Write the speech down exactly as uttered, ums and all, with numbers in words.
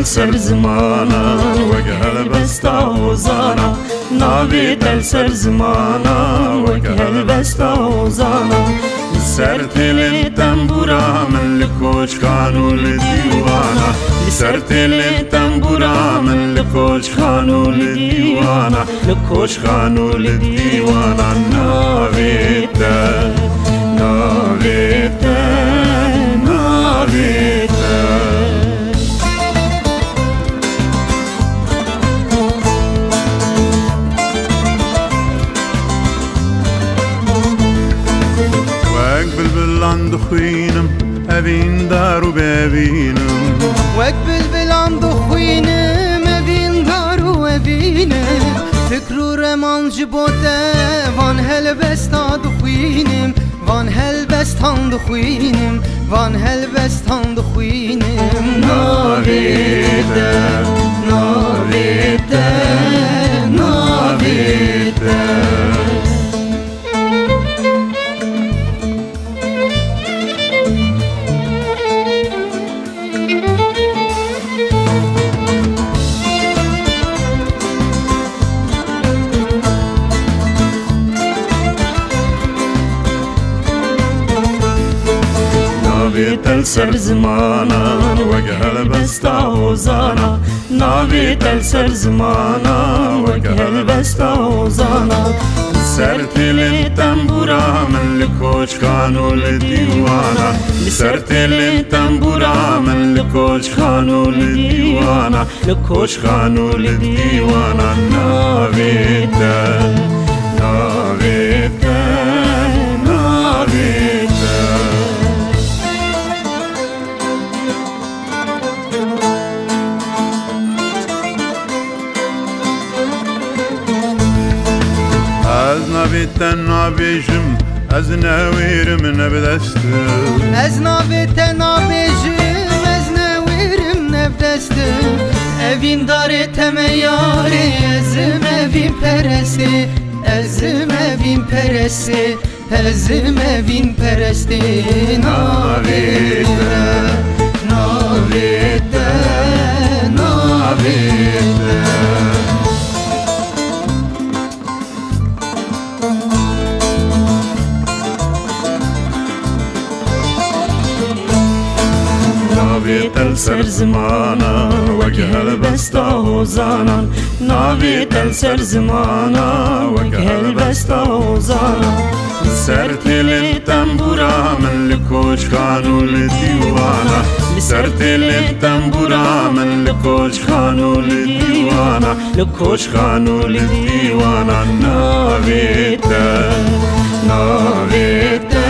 دل سر زمانا وقهل بستا وزانا ناوی دل سر زمانا وقهل بستا وزانا سر تل تنبورا من لکوچ خانو لدیوانا سر تل تنبورا من لکوچ خانو لدیوانا لکوچ خانو لدیوانا ناوی دل ناوی دل ناوی دل بلبلان دخوینم اوین دارو ببینم وک بلبلان دخوینم اوین دارو ببینم فکر و رمان جبوته وان هل بستا دخوینم وان هل بستان دخوینم وان هل بستان دخوینم ناویده ناویده ناویده ناوی دل سر زمانا وقهل بستا وزانا ناوی دل سر زمانا وقهل بستا وزانا سر تل تنبورا من لکوچ خانو لدیوانا سر تل تنبورا من لکوچ خانو لدیوانا لکوچ خانو لدیوانا ناوی دل ناوی دل ناوی دل از ناویتن نابیجم از نویرم نبدستم از ناویتن نابیجم از نویرم نبدستم اوین داره تمه یاری ازم اوین پرستی ازم اوین پرستی ازم اوین پرستی ناویده ناویده ناویده ناوی دل سر زمانا وقهل بستا وزانا ناوی دل سر زمانا وقهل بستا وزانا سر تل تنبورا من لکوچ خانو لدیوانا سر تل تنبورا من لکوچ خانو لدیوانا لکوچ خانو لدیوانا ناوی دل ناوی دل